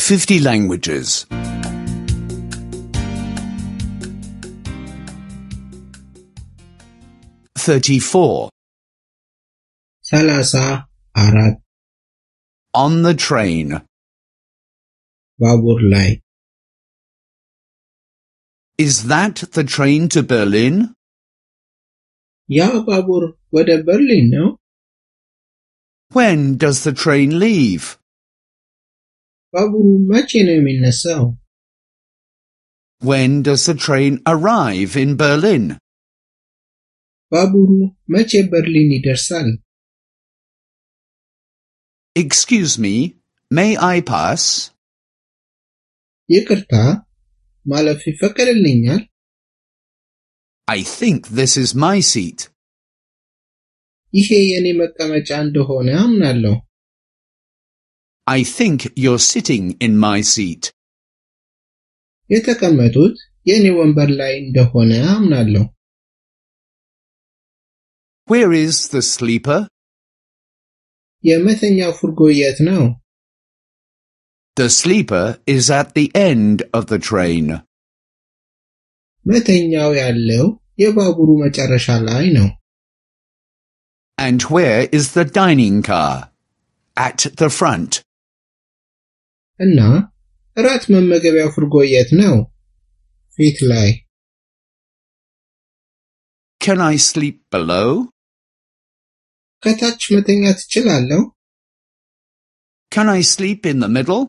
50 languages. 34. 34 On the train. ባቡር ላይ Is that the train to Berlin? ያ ባቡር ወደ በርሊን ነው? When does the train leave? ባቡሩ መቼ ነው የሚነሳው? When does the train arrive in Berlin? ባቡሩ መቼ በርሊን ይደርሳል? Excuse me, may I pass? ይቅርታ ማለፍ ይፈቀድልኛል? I think this is my seat. ይሄ የኔ መቀመጫ እንደሆነ አምናለሁ። I think you're sitting in my seat. የተቀመጡት የኔ ወንበር ላይ እንደሆነ አምናለሁ። Where is the sleeper? የመተኛው ፉርጎ የት ነው? The sleeper is at the end of the train. መተኛው ያለው የባቡሩ መጨረሻ ላይ ነው። And where is the dining car? At the front. እና እራት መመገቢያው ፉርጎ የት ነው? ፊት ላይ። Can I sleep below? ከታች መተኛት እችላለሁ? Can I sleep in the middle?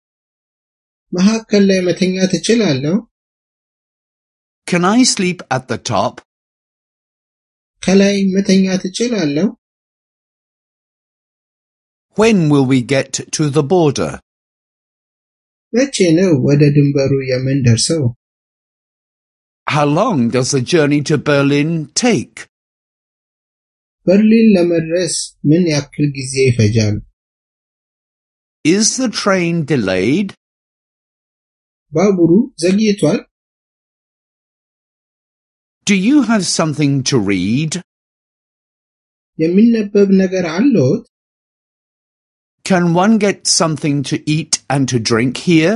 መካከል ላይ መተኛት እችላለሁ? Can I sleep at the top? ከላይ መተኛት እችላለሁ? When will we get to the border? መቼ ነው ወደ ድንበሩ የምንደርሰው? How long does the journey to Berlin take? በርሊን ለመድረስ ምን ያክል ጊዜ ይፈጃል? Is the train delayed? ባቡሩ ዘግይቷል? Do you have something to read? የሚነበብ ነገር አለዎት? Can one get something to eat and to drink here?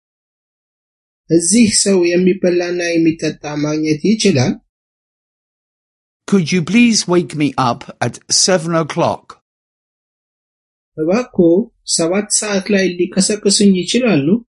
እዚህ ሰው የሚበላና የሚጠጣ ማግኘት ይችላል? Could you please wake me up at 7 o'clock? እባክዎ 7 ሰዓት ላይ ሊቀሰቅሱኝ ይችላሉ?